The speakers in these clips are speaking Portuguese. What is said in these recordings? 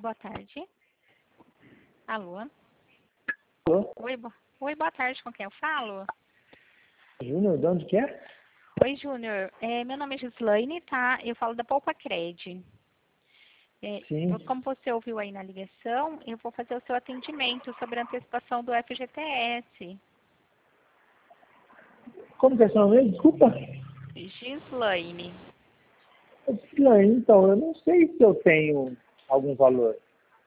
Boa tarde. Alô? Alô? Oi, boa tarde. Com quem eu falo? Júnior, de onde que é? Oi, Júnior. Meu nome é Gislaine, tá? Eu falo da Poupa Cred. Sim. Como você ouviu aí na ligação, eu vou fazer o seu atendimento sobre a antecipação do FGTS. Como que é seu nome? Desculpa. Gislaine. Então, eu não sei se eu tenho algum valor.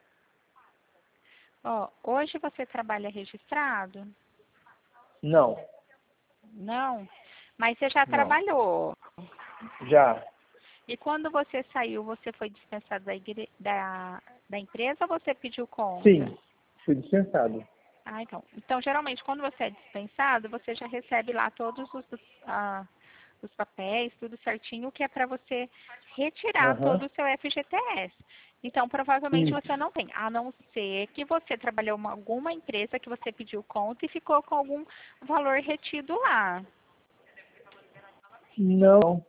Ó, hoje você trabalha registrado? Não, Não? Mas você já não. trabalhou. Já. E quando você saiu, você foi dispensado da empresa ou você pediu conta? Sim, fui dispensado. Ah, então. Então, geralmente, quando você é dispensado, você já recebe lá todos os papéis, tudo certinho, que é para você retirar todo Aham. o seu FGTS. Então, provavelmente Isso. você não tem, a não ser que você trabalhou em alguma empresa que você pediu conta e ficou com algum valor retido lá. Não,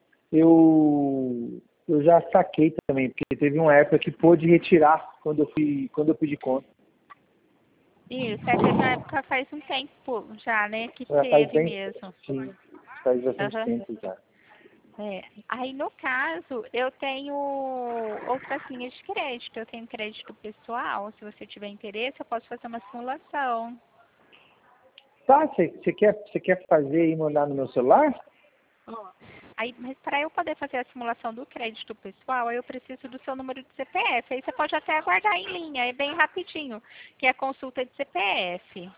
eu já saquei também, porque teve uma época que pôde retirar quando eu pedi conta. Isso, teve uma época faz um tempo já, né, que Já faz teve bem, mesmo. sim, faz bastante Aham. tempo já. Aí, no caso, eu tenho outras linhas de crédito. Eu tenho crédito pessoal. Se você tiver interesse, eu posso fazer uma simulação. Tá, você quer fazer e mandar no meu celular? Aí, mas para eu poder fazer a simulação do crédito pessoal, aí eu preciso do seu número de CPF. Aí você pode até aguardar em linha, é bem rapidinho, que é a consulta de CPF.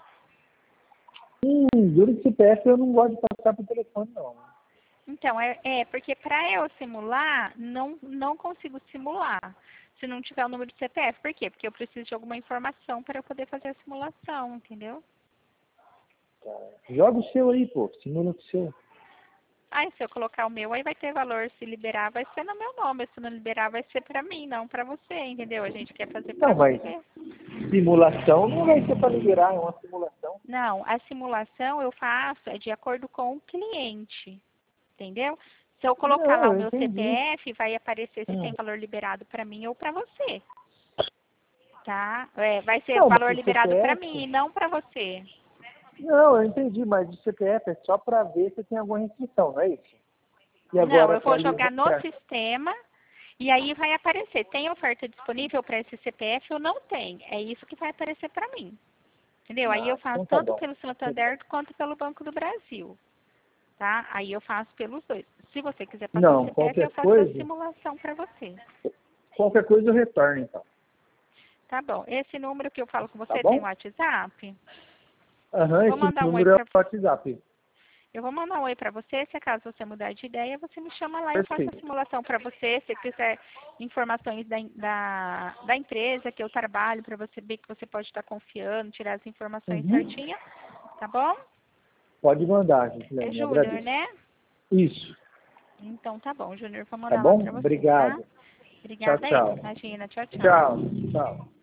Duro de CPF eu não gosto de passar por telefone, não. Então, porque para eu simular, não consigo simular se não tiver o número de CPF. Por quê? Porque eu preciso de alguma informação para eu poder fazer a simulação, entendeu? Joga o seu aí, pô. Simula com o seu. Aí, se eu colocar o meu, aí vai ter valor. Se liberar, vai ser no meu nome. Se não liberar, vai ser para mim, não para você, entendeu? A gente quer fazer para Não, mas você. simulação não vai ser para liberar, é uma simulação. Não, a simulação eu faço de acordo com o cliente, entendeu? Se eu colocar Não, lá o eu meu entendi. CPF, vai aparecer se tem valor liberado para mim ou para você, tá? Vai ser Não, mas valor o liberado para CPF... mim e não para você. Não, eu entendi, mas o CPF é só para ver se tem alguma restrição, não é isso? E Não, agora eu para vou jogar no liberar... sistema e aí vai aparecer, tem oferta disponível para esse CPF ou não tem. É isso que vai aparecer para mim. Entendeu? Aí eu Ah, faço então tá tanto bom. pelo Santander quanto pelo Banco do Brasil, tá? Aí eu faço pelos dois. Se você quiser passar o Não, CPF, eu faço a simulação para você. qualquer coisa eu retorno, então. Tá bom. Esse número que eu falo com Tá você tem bom? WhatsApp? Aham, Vou esse mandar um oi número é o para WhatsApp. Eu vou mandar um oi para você. Se acaso você mudar de ideia, você me chama lá e eu faço a Perfeito. simulação para você. Se quiser informações da empresa que eu trabalho, para você ver que você pode estar confiando, tirar as informações Uhum. certinhas, tá bom? Pode mandar, É Gislaine, Júnior, agradeço. né? Isso, Então tá bom, Júnior. Vou tá mandar lá bom? para você, tá? Obrigado. Tchau, Obrigada aí. tchau. Imagina. Tchau, tchau. Tchau, tchau.